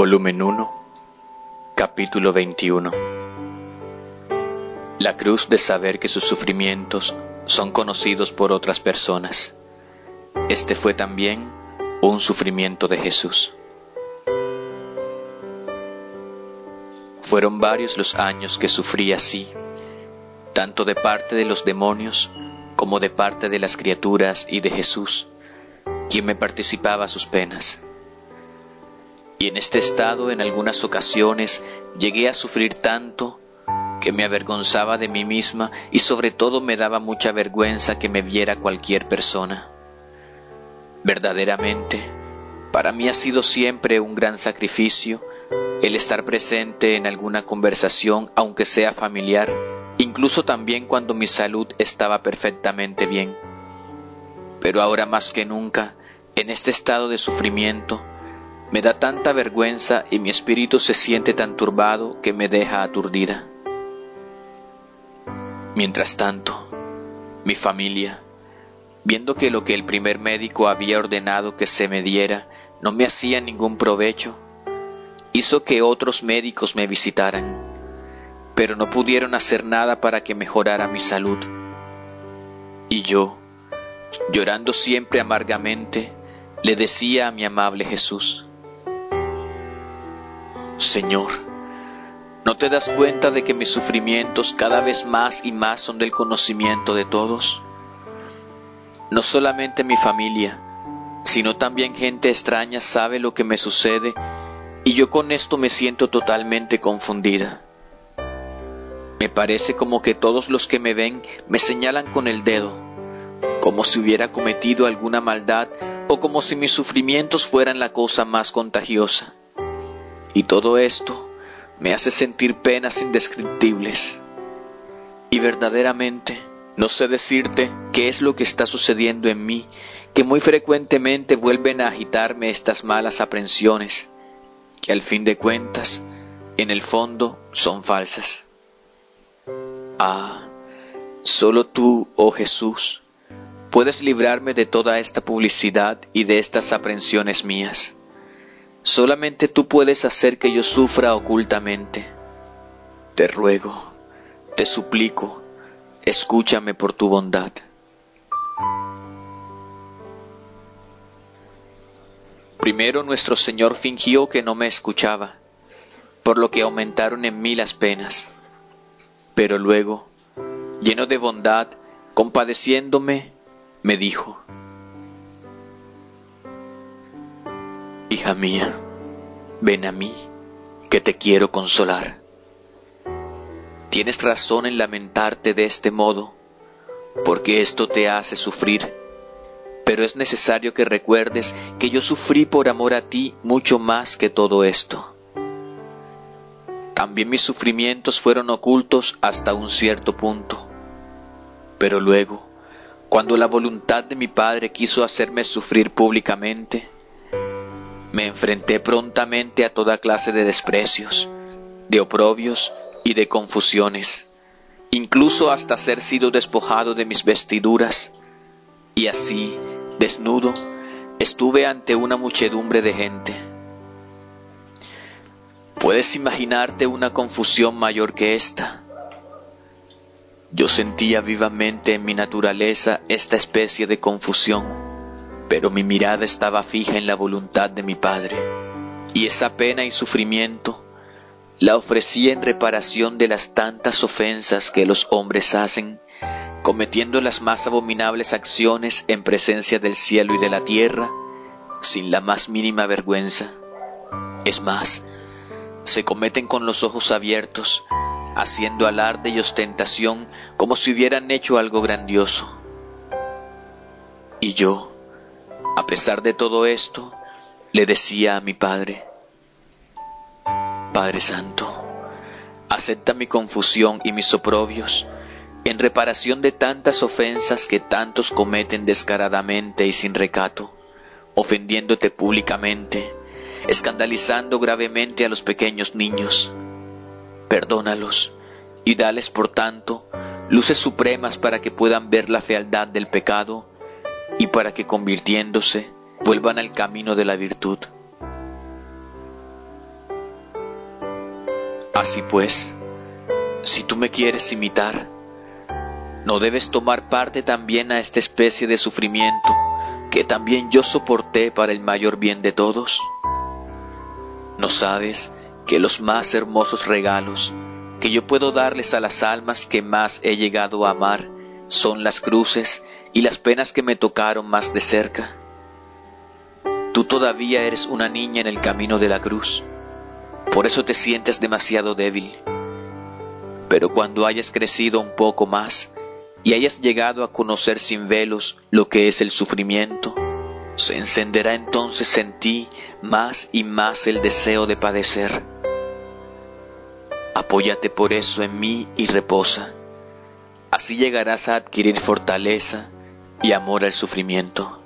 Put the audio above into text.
Volumen 1, capítulo 21. La cruz de saber que sus sufrimientos son conocidos por otras personas. Este fue también un sufrimiento de Jesús. Fueron varios los años que sufrí así, tanto de parte de los demonios como de parte de las criaturas y de Jesús, quien me participaba sus penas. Y en este estado, en algunas ocasiones, llegué a sufrir tanto que me avergonzaba de mí misma y sobre todo me daba mucha vergüenza que me viera cualquier persona. Verdaderamente, para mí ha sido siempre un gran sacrificio el estar presente en alguna conversación, aunque sea familiar, incluso también cuando mi salud estaba perfectamente bien. Pero ahora más que nunca, en este estado de sufrimiento, me da tanta vergüenza y mi espíritu se siente tan turbado que me deja aturdida. Mientras tanto, mi familia, viendo que lo que el primer médico había ordenado que se me diera no me hacía ningún provecho, hizo que otros médicos me visitaran, pero no pudieron hacer nada para que mejorara mi salud. Y yo, llorando siempre amargamente, le decía a mi amable Jesús: Señor, ¿no te das cuenta de que mis sufrimientos cada vez más y más son del conocimiento de todos? No solamente mi familia, sino también gente extraña sabe lo que me sucede y yo con esto me siento totalmente confundida. Me parece como que todos los que me ven me señalan con el dedo, como si hubiera cometido alguna maldad o como si mis sufrimientos fueran la cosa más contagiosa. Y todo esto me hace sentir penas indescriptibles. Y verdaderamente no sé decirte qué es lo que está sucediendo en mí, que muy frecuentemente vuelven a agitarme estas malas aprensiones, que al fin de cuentas, en el fondo, son falsas. Ah, solo tú, oh Jesús, puedes librarme de toda esta publicidad y de estas aprensiones mías. Solamente tú puedes hacer que yo sufra ocultamente. Te ruego, te suplico, escúchame por tu bondad. Primero nuestro Señor fingió que no me escuchaba, por lo que aumentaron en mí las penas. Pero luego, lleno de bondad, compadeciéndome, me dijo: Hija mía, ven a mí, que te quiero consolar. Tienes razón en lamentarte de este modo, porque esto te hace sufrir, pero es necesario que recuerdes que yo sufrí por amor a ti mucho más que todo esto. También mis sufrimientos fueron ocultos hasta un cierto punto, pero luego, cuando la voluntad de mi Padre quiso hacerme sufrir públicamente, me enfrenté prontamente a toda clase de desprecios, de oprobios y de confusiones, incluso hasta ser sido despojado de mis vestiduras, y así, desnudo, estuve ante una muchedumbre de gente. ¿Puedes imaginarte una confusión mayor que esta? Yo sentía vivamente en mi naturaleza esta especie de confusión, pero mi mirada estaba fija en la voluntad de mi Padre, y esa pena y sufrimiento la ofrecía en reparación de las tantas ofensas que los hombres hacen, cometiendo las más abominables acciones en presencia del cielo y de la tierra, sin la más mínima vergüenza. Es más, se cometen con los ojos abiertos, haciendo alarde y ostentación como si hubieran hecho algo grandioso. Y yo, a pesar de todo esto, le decía a mi Padre: Padre Santo, acepta mi confusión y mis oprobios en reparación de tantas ofensas que tantos cometen descaradamente y sin recato, ofendiéndote públicamente, escandalizando gravemente a los pequeños niños. Perdónalos y dales, por tanto, luces supremas para que puedan ver la fealdad del pecado y para que, convirtiéndose, vuelvan al camino de la virtud. Así pues, si tú me quieres imitar, ¿no debes tomar parte también a esta especie de sufrimiento que también yo soporté para el mayor bien de todos? ¿No sabes que los más hermosos regalos que yo puedo darles a las almas que más he llegado a amar son las cruces y las penas que me tocaron más de cerca? Tú todavía eres una niña en el camino de la cruz, por eso te sientes demasiado débil. Pero cuando hayas crecido un poco más y hayas llegado a conocer sin velos lo que es el sufrimiento, se encenderá entonces en ti más y más el deseo de padecer. Apóyate por eso en mí y reposa. Así llegarás a adquirir fortaleza y amor al sufrimiento.